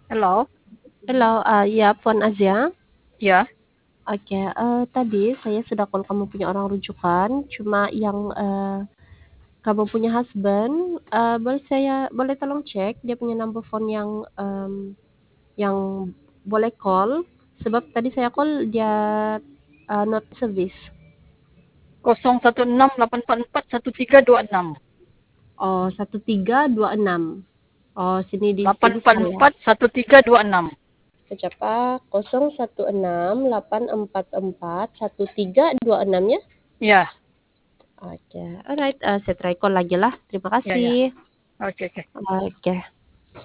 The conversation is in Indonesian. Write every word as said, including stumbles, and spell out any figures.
Halo? Hello, eee, iya Puan Azia? Ya. Oke, eee, tadi saya sudah call kamu punya orang rujukan, cuma yang, eee, kamu punya husband, eee, boleh saya boleh tolong cek dia punya number phone yang, mmm, yang boleh call? Sebab tadi saya call dia, eee, not service. nol satu enam delapan empat empat satu tiga dua enam. Oh, satu tiga dua enam. Oh, sini di delapan sini empat salah. empat satu tiga dua enam. Sekejap ah, nol satu enam delapan empat empat satu tiga dua enam ya? Ya. Oke, alright, eee, saya try call lagi lah. Terima Ya, ya. kasih. Oke, oke. Oke.